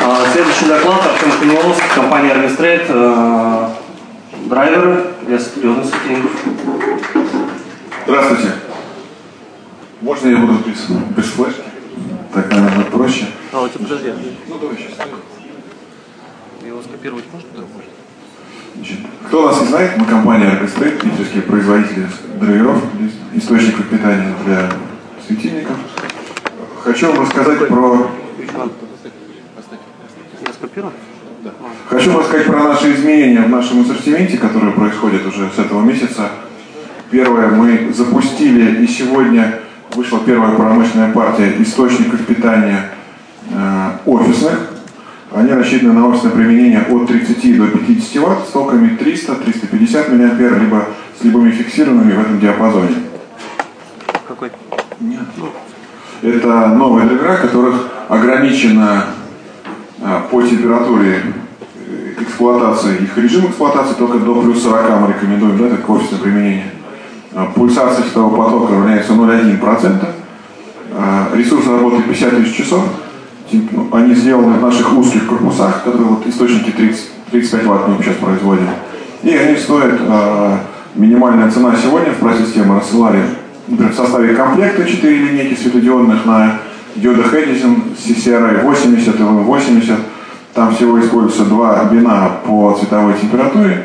Следующий доклад Артем Камиловский, компания Orchestrate, драйверы для светодиодных светильников. Здравствуйте. Можно я буду без флешки? Так, наверное, проще. Вот, подожди. Ну, давай сейчас. Его скопировать можно? Да, можно. Значит, кто нас не знает, мы компания Orchestrate, питерские производители драйверов, источников питания для светильников. Хочу вам рассказать про... Я скопирую? Да. Хочу рассказать про наши изменения в нашем ассортименте, которые происходят уже с этого месяца. Первое, мы запустили, и сегодня вышла первая промышленная партия источников питания офисных. Они рассчитаны на офисное применение от 30 до 50 Вт с токами 300-350 мА, либо с любыми фиксированными в этом диапазоне. Какой? Нет. Это новые драйвера, которых ограничено по температуре эксплуатации, их режим эксплуатации только до плюс 40 мы рекомендуем, да, это офисное применение. Пульсация светового потока равняется 0,1%. Ресурс работы 50 тысяч часов. Они сделаны в наших узких корпусах, которые вот источники 35 Вт мы сейчас производим. И они стоят, минимальная цена сегодня в прайс-системе рассылали, например, в составе комплекта 4 линейки светодиодных на диодах Edison CCRI 80 и LM80. Там всего используются 2 бина по цветовой температуре.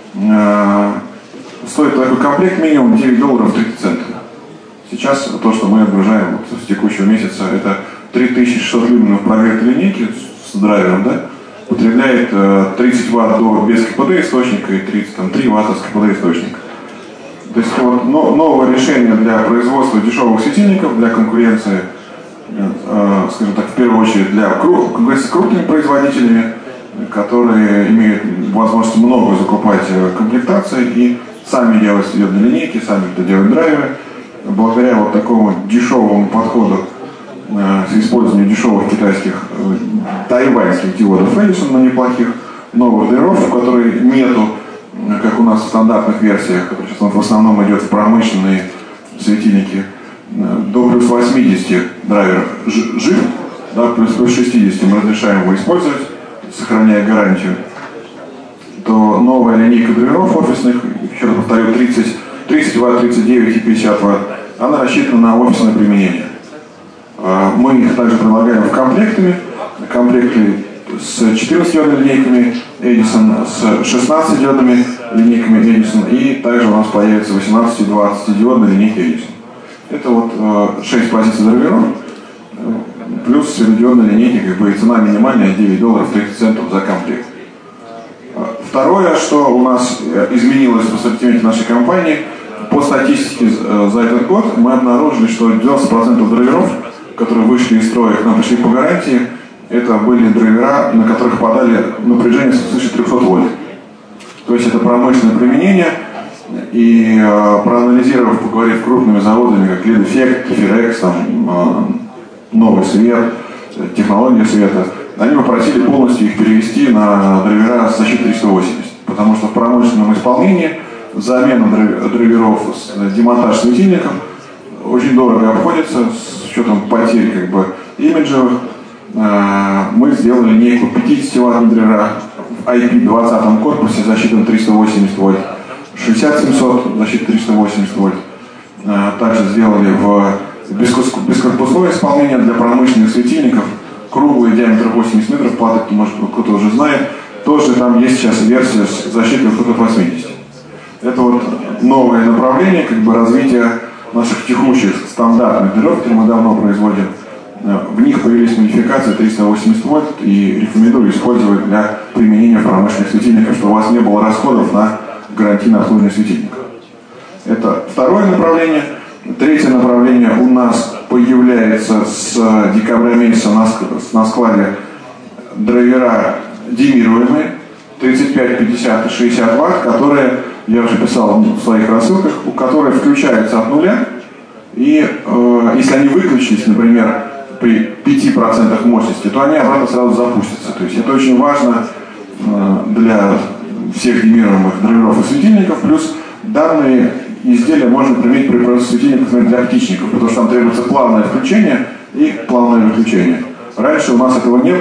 Стоит такой комплект минимум $9.30. Сейчас то, что мы отгружаем вот с текущего месяца, это 3600 люменов прогретой линейки с драйвером, да, потребляет 30 Вт без КПД источника и 33 Вт с КПД источника. То есть вот новое решение для производства дешевых светильников, для конкуренции, скажем так, в первую очередь для конкуренции с крупными производителями, которые имеют возможность много закупать комплектации и сами делать светодиодные линейки, сами делать драйверы. Благодаря вот такому дешевому подходу с использованием дешевых китайских тайваньских диодов Edison, но неплохих, новых драйверов, которые нету, как у нас в стандартных версиях, которые сейчас в основном идет в промышленные светильники, до плюс 80 драйвер жив, да, плюс 60 мы разрешаем его использовать, сохраняя гарантию, то новая линейка драйверов офисных, еще раз повторю, 30 Вт, 39 и 50 Вт, она рассчитана на офисное применение. Мы их также предлагаем в комплекты с 14-диодными линейками Edison, с 16-диодными линейками Edison, и также у нас появится 18 и 20-диодные линейки Edison. Это вот 6 позиций драйверов, плюс светодиодные линейки, как бы цена минимальная $9.30 за комплект. Второе, что у нас изменилось в ассортименте нашей компании, по статистике за этот год мы обнаружили, что 90% драйверов, которые вышли из строя, к нам пришли по гарантии, это были драйвера, на которых подали напряжение свыше 300 вольт. То есть это промышленное применение, и проанализировав, поговорив с крупными заводами, как Лидефект, Фирекс, Новый Свет, технология света, они попросили полностью их перевести на драйвера с защитой 380, потому что в промышленном исполнении замена драйверов с демонтаж светильников очень дорого обходится с учетом потерь как бы имиджевых. Мы сделали линейку 50 Вт драйвера в IP20 корпусе защитой 380 вольт, 60700 защитой 380 вольт. Также сделали в бескорпусное исполнение для промышленных светильников, круглый диаметр 80 метров, платы, может кто-то уже знает. Тоже там есть сейчас версия с защитой 80. Это вот новое направление как бы развития наших текущих стандартных драйверов, которые мы давно производим. В них появились модификации 380 вольт и рекомендую использовать для применения в промышленных светильниках, чтобы у вас не было расходов на гарантийное обслуживание светильников. Это второе направление. Третье направление у нас появляется с декабря месяца на складе драйвера демируемые 35, 50 и 60 Вт, которые, я уже писал в своих рассылках, у которых включаются от нуля, и если они выключились, например, при 5% мощности, то они обратно сразу запустятся. То есть это очень важно для всех демируемых драйверов и светильников, плюс данные изделия можно применить при производстве светильников, например, для птичников, потому что там требуется плавное включение и плавное выключение. Раньше у нас этого не было,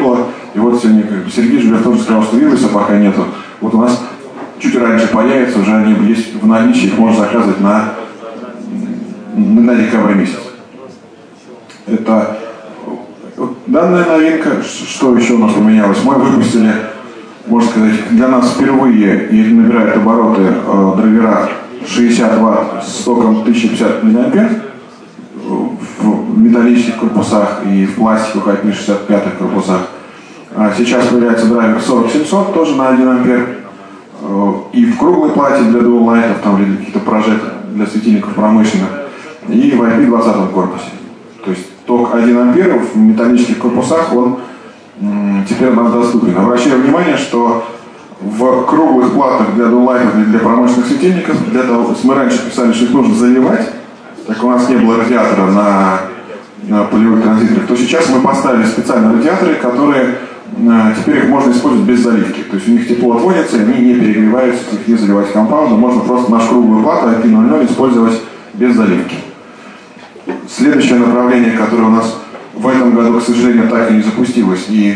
И вот сегодня Сергей Жулев тоже сказал, что вируса пока нету. Вот у нас чуть раньше появится, уже они есть в наличии, их можно заказывать на декабрь месяц. Это данная новинка. Что еще у нас поменялось? Мы выпустили, можно сказать, для нас впервые и набирает обороты драйвера 60 Вт с током 1050 мА в металлических корпусах и в пластиковых IP65 корпусах. Сейчас появляется драйвер 40700, тоже на 1 ампер. И в круглой плате для дуал-лайтов, там или каких-то прожекторов для светильников промышленных. И в IP20 корпусе. То есть ток 1 ампер в металлических корпусах, он теперь нам доступен. Обращаю внимание, что в круглых платах для дуал-лайтов и для промышленных светильников, для того, мы раньше писали, что их нужно заливать, так у нас не было радиатора на полевых транзисторах, то сейчас мы поставили специальные радиаторы, которые теперь их можно использовать без заливки. То есть у них тепло отводится, и они не перегреваются, их не заливать компаундом. Можно просто нашу круглую плату IP00 использовать без заливки. Следующее направление, которое у нас в этом году, к сожалению, так и не запустилось, и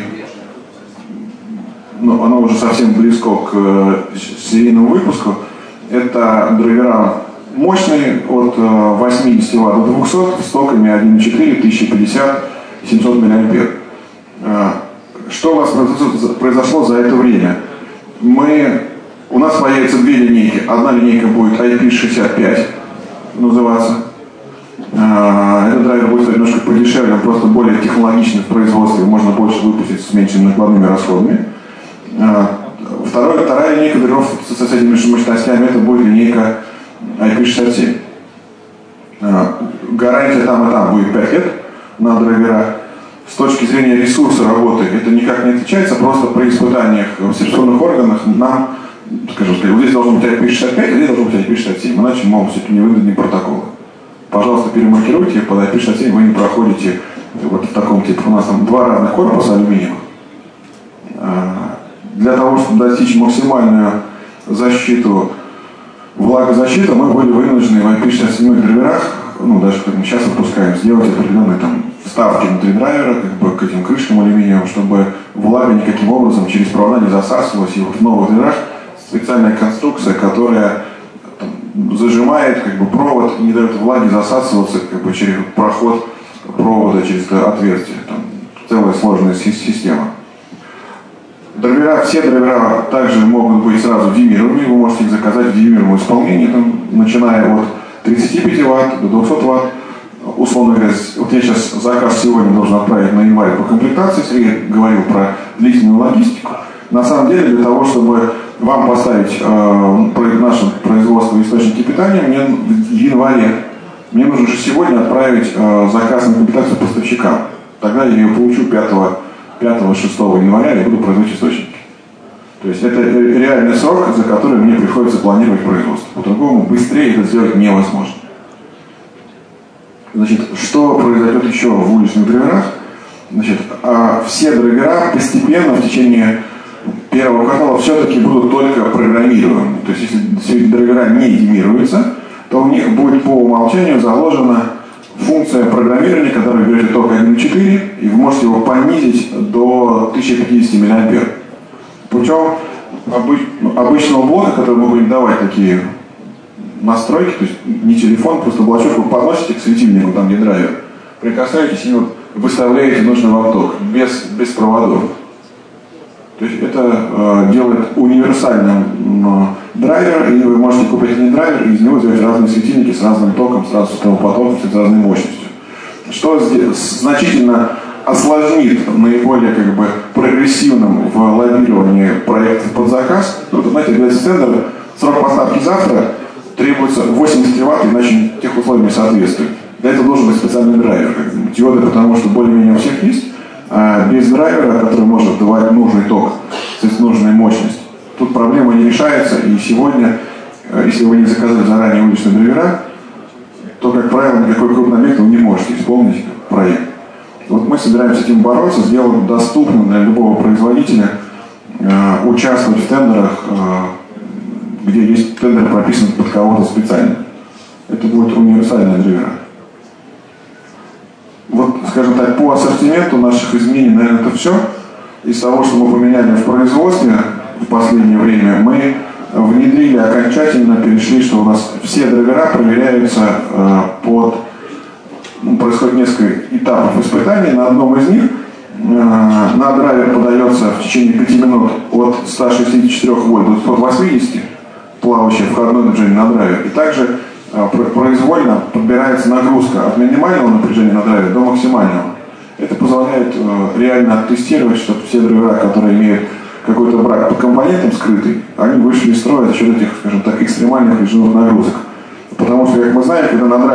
оно уже совсем близко к серийному выпуску, это драйвера мощные от 80 Вт до 200 с токами 1,4, 1050, 700 мА. Что у нас произошло за это время? У нас появятся две линейки. Одна линейка будет IP65 называться. Этот драйвер будет немножко подешевле, он просто более технологичный в производстве, можно больше выпустить с меньшими накладными расходами. Вторая линейка драйверов с этими мощностями, это будет линейка IP67. Гарантия там и там будет 5 лет на драйвера. С точки зрения ресурса работы это никак не отличается, просто при испытаниях в сервисных органах нам, скажем, вот здесь должен быть IP65, а здесь должен быть IP67, иначе могут быть невыгодные протоколы. Пожалуйста, перемаркируйте, под IP67 вы не проходите вот в таком типе. У нас там два разных корпуса алюминиевых. Для того, чтобы достичь максимальную защиту, влагозащиту, мы были вынуждены в IP67 драйверах, даже как мы сейчас выпускаем, сделать определенные там вставки внутри драйвера, к этим крышкам алюминиевым, чтобы влага никаким образом через провода не засасывалась. И вот в новых драйверах специальная конструкция, которая зажимает провод и не дает влаге засасываться через проход провода, через это отверстие. Там целая сложная система. Все драйвера также могут быть сразу диммированными, вы можете их заказать в диммированном исполнении, начиная от 35 Вт до 200 Вт. Условно говоря, вот я сейчас заказ сегодня должен отправить на январь по комплектации, Сергей говорил про длительную логистику. На самом деле, для того, чтобы вам поставить наше производство источники питания, мне в январе, мне нужно же сегодня отправить заказ на комплектацию поставщикам. Тогда я ее получу 5-6 января и буду производить источники. То есть это реальный срок, за который мне приходится планировать производство. По-другому быстрее это сделать невозможно. Значит, что произойдет еще в уличных драйверах? Значит, все драйвера постепенно в течение первого квартала все-таки будут только программируемы. То есть если все эти драйвера не диммируются, то у них будет по умолчанию заложена функция программирования, которая берет ток 1,4, и вы можете его понизить до 1050 мА. Путем обычного блока, который мы будем давать такие настройки, то есть не телефон, просто блочок вы подносите к светильнику, там где драйвер, прикасаетесь и выставляете нужный вам ток, без проводов. То есть это делает универсальным драйвер, и вы можете купить один драйвер и из него сделать разные светильники с разным током, с разным потоком, с разной мощностью. Что значительно осложнит наиболее прогрессивным в лоббировании проектов под заказ. Знаете, для тендера срок поставки завтра требуется 80 Вт, иначе тех условий не соответствует. Для этого должен быть специальный драйвер. Диоды, потому что более-менее у всех есть, а без драйвера, который может давать нужный ток, то есть нужную мощность, тут проблема не решается. И сегодня, если вы не заказали заранее уличные драйвера, то, как правило, никакой крупный объект вы не можете исполнить проект. Вот мы собираемся с этим бороться, сделать доступным для любого производителя участвовать в тендерах, где есть тендер прописан под кого-то специально. Это будет универсальная драйвера. Вот, скажем так, по ассортименту наших изменений, наверное, это все. из того, что мы поменяли в производстве в последнее время, мы внедрили окончательно, перешли, что у нас все драйвера проверяются происходит несколько этапов испытаний. На одном из них на драйвер подается в течение 5 минут от 164 вольт до 180, плавающее входное напряжение на драйвер. И также произвольно подбирается нагрузка от минимального напряжения на драйвер до максимального. Это позволяет реально оттестировать, что все драйвера, которые имеют какой-то брак по компонентам скрытый, они вышли из строя за счет этих, скажем так, экстремальных режимов нагрузок. Потому что, как мы знаем, когда на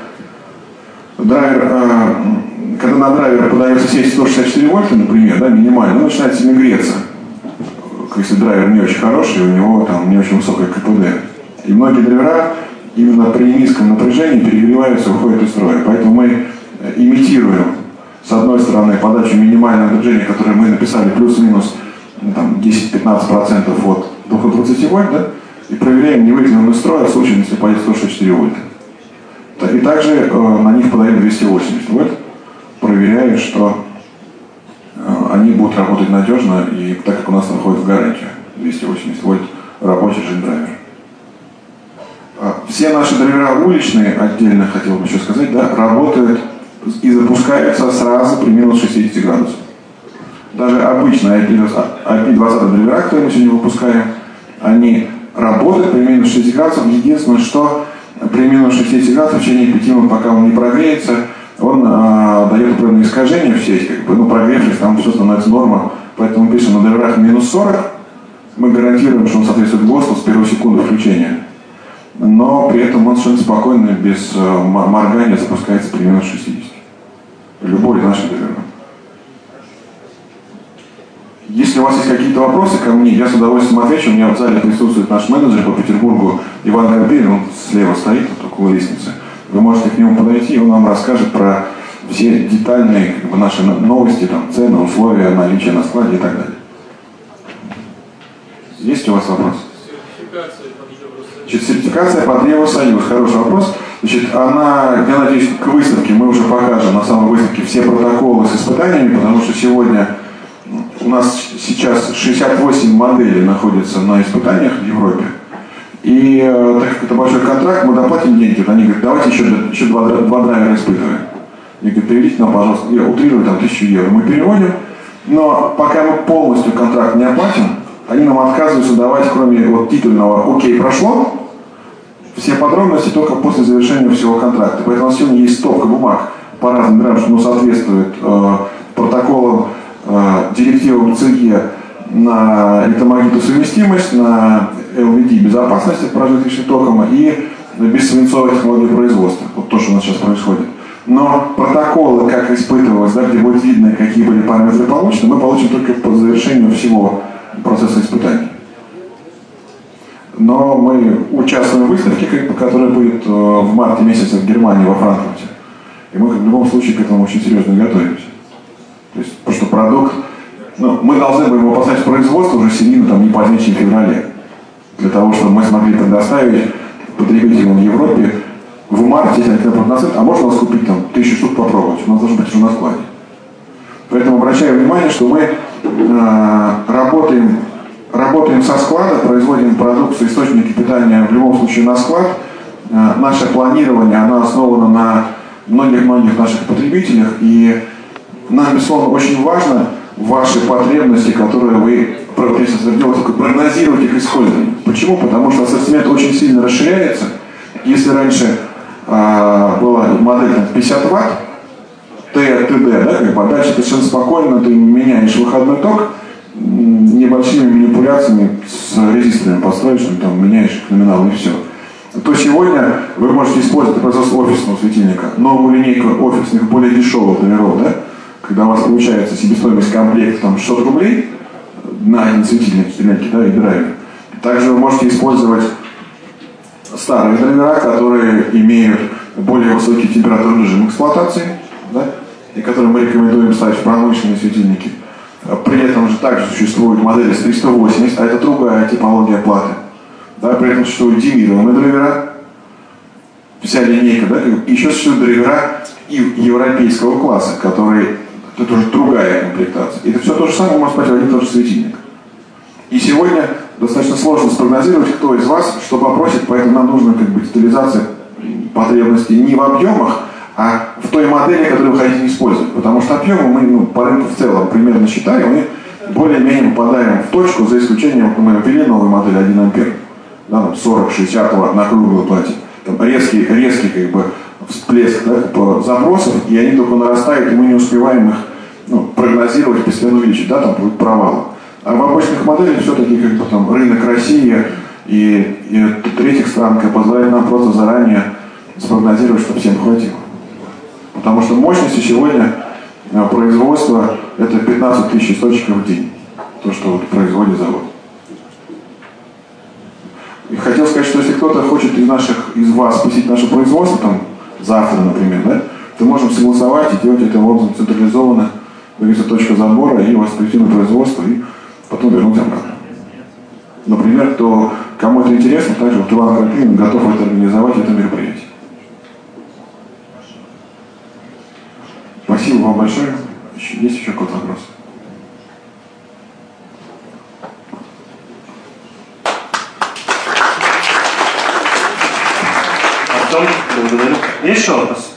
драйвер подается сеть 164 вольта, например, да, минимально, он начинает сильно греться. Если драйвер не очень хороший, у него там не очень высокое КПД. И многие драйвера именно при низком напряжении перегреваются, выходят из строя. Поэтому мы имитируем, с одной стороны, подачу минимального напряжения, которое мы написали плюс-минус 10-15% от 220 вольт, да, и проверяем, не выкинем из строя в случае, если пойдет 164 вольта. И также на них подаем 280 вольт, проверяя, что они будут работать надежно, и так как у нас находится гарантия 280 вольт рабочий режим драйвера. Все наши драйвера уличные, отдельно хотел бы еще сказать, да, работают и запускаются сразу при минус 60 градусов. Даже обычные IP20 драйвера, которые мы сегодня выпускаем, они работают при минус 60 градусов. Единственное, что при минус 60 градусов в течение 5 минут, пока он не прогреется, он дает определенные искажения в сеть, прогревшись, там все становится норма. Поэтому мы пишем на драйверах минус 40, мы гарантируем, что он соответствует ГОСТу с первой секунды включения. Но при этом он совершенно спокойно, без моргания запускается при минус 60. Любой из наших драйверов. Если у вас есть какие-то вопросы ко мне, я с удовольствием отвечу. У меня в зале присутствует наш менеджер по Петербургу Иван Горбелин, он слева стоит, вот около лестницы. Вы можете к нему подойти, и он вам расскажет про все детальные наши новости, цены, условия, наличие на складе и так далее. Есть у вас вопрос? Сертификация под Евросоюз. Хороший вопрос. Я надеюсь, к выставке мы уже покажем на самой выставке все протоколы с испытаниями, потому что сегодня у нас сейчас 68 моделей находятся на испытаниях в Европе. И так как это большой контракт, мы доплатим деньги. Они говорят, давайте еще два драйвера испытываем. Они говорят, переведите нам, пожалуйста, я утрирую 1000 евро. Мы переводим, но пока мы полностью контракт не оплатим, они нам отказываются давать, кроме титульного «Окей, прошло», все подробности только после завершения всего контракта. Поэтому у нас сегодня есть стопка бумаг по разным драйверам, что соответствует протоколам, директивам ЦГ на электромагнитосовместимость, на LVD безопасности прожиточным током и бессвинцовой технологии производства. Вот то, что у нас сейчас происходит. Но протоколы, как испытывалось, где будет видно, какие были параметры получены, мы получим только по завершению всего процесса испытаний. Но мы участвуем в выставке, которая будет в марте месяце в Германии, во Франкфурте. И мы в любом случае к этому очень серьезно готовимся. То есть, потому что продукт, мы должны будем его поставить в производство уже серийно, не позднее, чем в феврале. Для того, чтобы мы смогли предоставить потребителям в Европе в марте, если они предоставят, а можно у нас купить 1000 штук попробовать, у нас должен быть уже на складе. Поэтому обращаю внимание, что мы работаем со склада, производим продукцию, источники питания в любом случае на склад. Наше планирование, оно основано на многих-многих наших потребителях, и нам, безусловно, очень важно ваши потребности, которые вы делаете, прогнозировать их использование. Почему? Потому что ассортимент очень сильно расширяется. Если раньше была модель 50 Вт, ТД, дальше ты совершенно спокойно ты меняешь выходной ток небольшими манипуляциями с резисторами подстроечными, меняешь их номинал и все. То сегодня вы можете использовать производство офисного светильника, новую линейку офисных, более дешевых драйверов, когда у вас получается себестоимость комплекта 600 рублей на один светильник, и драйвер. Также вы можете использовать старые драйвера, которые имеют более высокий температурный режим эксплуатации, и которые мы рекомендуем ставить в промышленные светильники. При этом же также существуют модели с 380, а это другая типология платы. При этом существуют демированные драйвера, вся линейка, и еще существуют драйвера европейского класса, которые Это уже другая комплектация. И это все то же самое может быть в один и тот же светильник. И сегодня достаточно сложно спрогнозировать, кто из вас что попросит, поэтому нам нужна детализация потребностей не в объемах, а в той модели, которую вы хотите использовать. Потому что объемы мы по рынку в целом примерно считаем, и более-менее попадаем в точку, за исключением, мы ввели новую модель 1 ампер. Да, там 40-60 ватт на круглой плате. Там резкий всплеск запросов, и они только нарастают, и мы не успеваем их прогнозировать, постоянно увеличить, да, там будет провалы. А в обычных моделях все-таки рынок России и третьих стран позволяет нам просто заранее спрогнозировать, чтобы всем хватило. Потому что мощности сегодня производства это 15 тысяч источников в день. То, что производит завод. И хотел сказать, что если кто-то хочет из вас посетить наше производство, там, завтра, например, да, то можем согласовать и делать это образом централизованно, вывести точку забора и у вас прийти на производство и потом вернуть обратно. Например, кому это интересно, также Иван Крапивин готов организовать это мероприятие. Спасибо вам большое. Есть еще какой-то вопрос? Артем, благодарю. Есть еще вопрос?